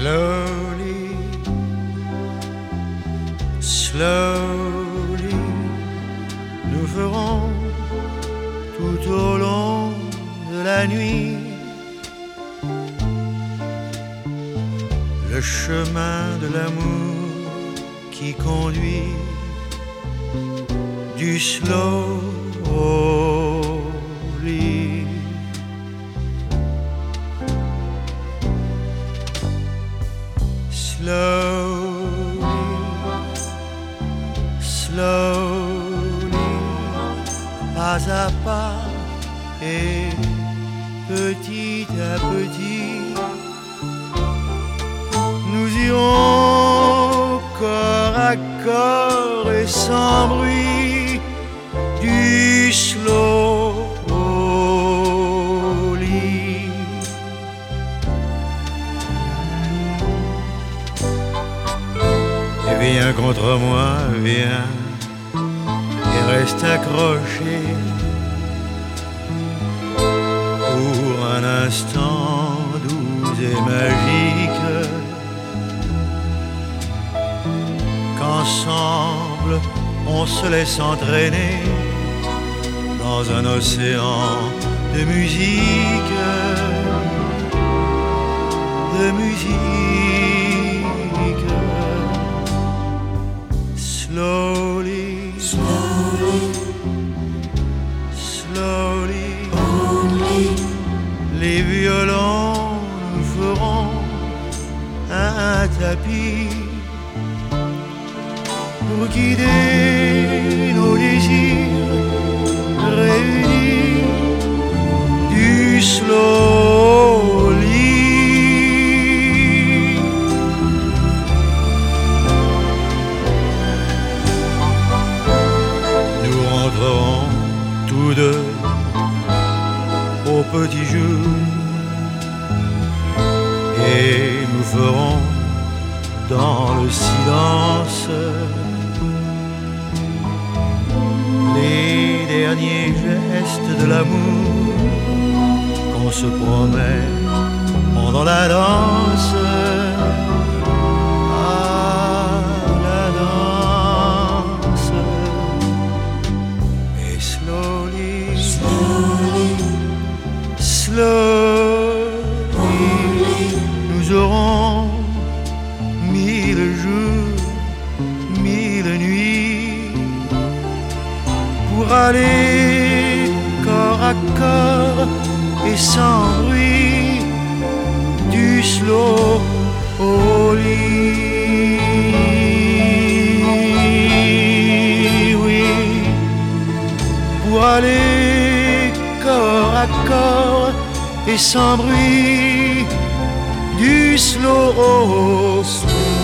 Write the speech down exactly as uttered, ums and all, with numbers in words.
Slowly, slowly, nous ferons tout au long de la nuit le chemin de l'amour qui conduit du slowly. Slowly, slowly, pas à pas et petit à petit, nous irons corps à corps et sans bruit du slowly. Viens contre moi, viens et reste accroché pour un instant doux et magique, qu'ensemble on se laisse entraîner dans un océan de musique, de musique. Slowly, slowly, slowly, only. Les violons nous feront un tapis pour guider nos désirs réunis du slowly. Tous deux au petit jour et nous ferons dans le silence les derniers gestes de l'amour qu'on se promet pendant la danse. Slowly, nous aurons mille jours, mille nuits pour aller corps à corps et sans bruit du slowly. Oui, pour aller corps à corps et sans bruit du slow.